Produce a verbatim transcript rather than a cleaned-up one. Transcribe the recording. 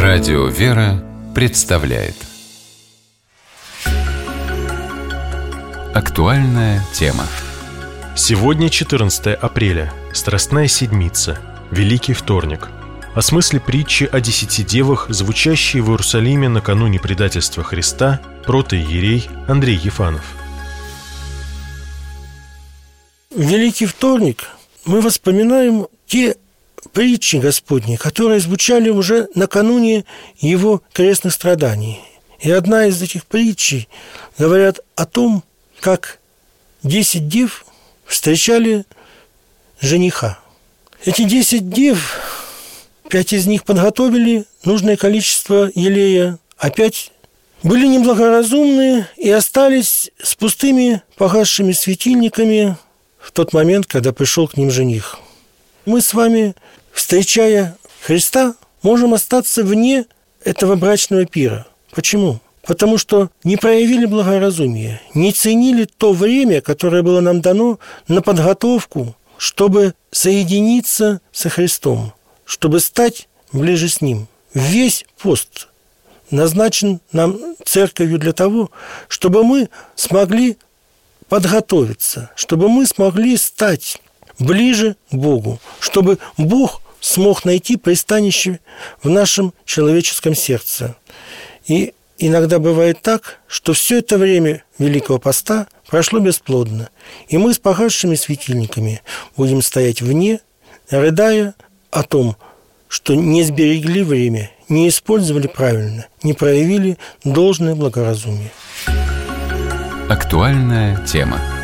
Радио «Вера» представляет актуальная тема. Сегодня четырнадцатое апреля, Страстная Седмица, Великий Вторник. О смысле притчи о десяти девах, звучащей в Иерусалиме накануне предательства Христа, протоиерей Андрей Ефанов. В Великий Вторник мы вспоминаем те притчи Господни, которые звучали уже накануне Его крестных страданий. И одна из этих притчей говорят о том, как десять дев встречали жениха. Эти десять дев, пять из них подготовили нужное количество елея, а пять были неблагоразумны и остались с пустыми погасшими светильниками в тот момент, когда пришел к ним жених. Мы с вами, встречая Христа, можем остаться вне этого брачного пира. Почему? Потому что не проявили благоразумия, не ценили то время, которое было нам дано на подготовку, чтобы соединиться со Христом, чтобы стать ближе с Ним. Весь пост назначен нам церковью для того, чтобы мы смогли подготовиться, чтобы мы смогли стать ближе к Богу, чтобы Бог смог найти пристанище в нашем человеческом сердце. И иногда бывает так, что все это время Великого Поста прошло бесплодно, и мы с погасшими светильниками будем стоять вне, рыдая о том, что не сберегли время, не использовали правильно, не проявили должное благоразумие. Актуальная тема.